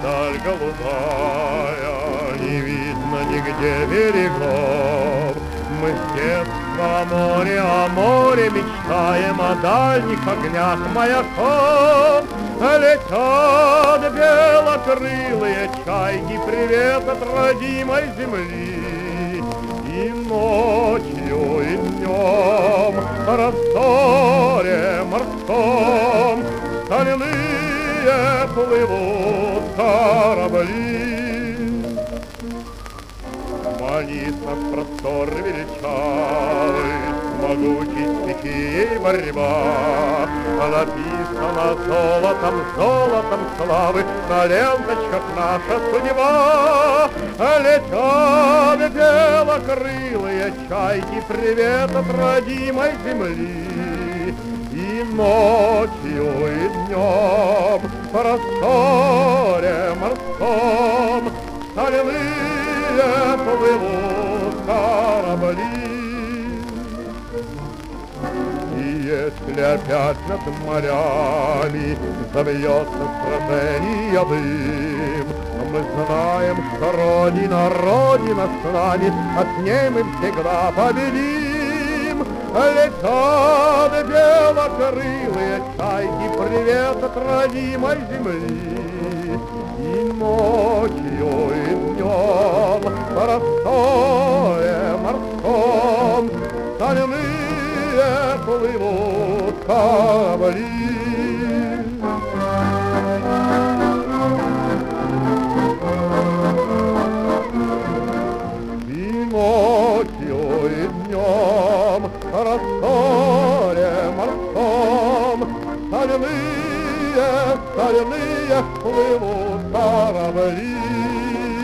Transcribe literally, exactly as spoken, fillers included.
даль голубая, не видно нигде берегов. Мы с детства о море, о море мечтаем, о дальних огнях маяков. Летят белокрылые чайки, привет от родимой земли. И ночью, и днем в расторе морском стальные плывут корабли. Молитва в простор величавый, могучей стихией борьба. Написано золотом, золотом славы, на ленточках наша судьба. Летят белокрылые чайки, привет от родимой земли. И ночью, и днем в просторе морском стальные плывут корабли. И если опять над морями забьется сражение дым, мы знаем, что Родина, Родина с нами, а с ней мы всегда победим. Летят белокрылые чайки, привет от родимой земли. И ночью, и днем в просторе морском стальные плывут корабли. И ночью, и днем в просторе морском стальные, стальные плывут корабли.